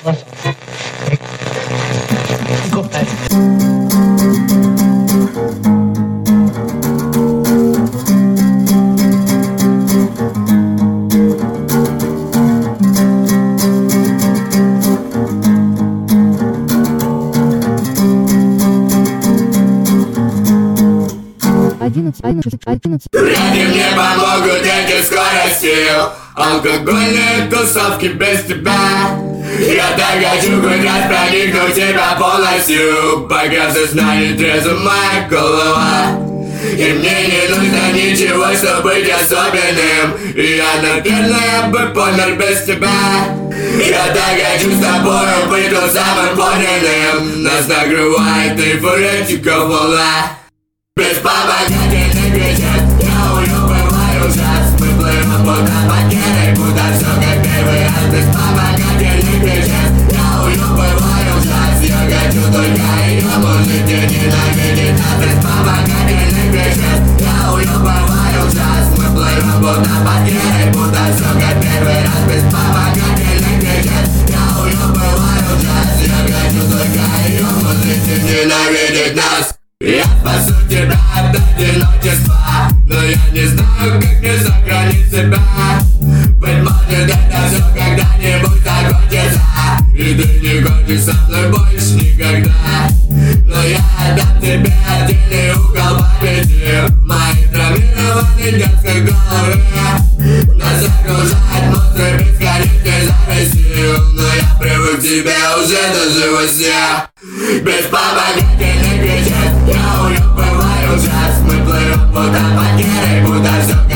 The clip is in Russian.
Вряд ли мне помогут эти скорости, алкогольные тусовки без тебя. Я так хочу хоть раз проникнуть в тебя полностью, пока сознание трезво моя голова. И мне не нужно ничего, чтобы быть особенным. Я, наверное, бы помер без тебя. Я так хочу с тобою быть тот самым подлинным. Нас накрывает эйфоретика волна. Беспомогательный кричит, я уебываю ужас. Мы плывем будто потерей, будто все как первый раз. Беспомогательный кричит, я уебываю ужас. Я хочу только ее, может и ненавидеть нас. Беспомогательный кричит, я уебываю ужас. Мы плывем будто потерей, будто все как первый раз. Беспомогательный кричит, я уебываю ужас. Я хочу только ее, может и ненавидеть нас. Я спасу тебя от одиночества, но я не знаю, как мне сохранить себя. Быть может, это все когда-нибудь закончится, и ты не хочешь со мной больше никогда. Но я отдам тебе отдельный угол памяти в моей травмированной детской голове. Нас окружает монстры бесконечной зависти, но я привык к тебе уже даже во сне. Беспомогательный кричит, я уебываю ужас. Мы плывем будто потерей, будто все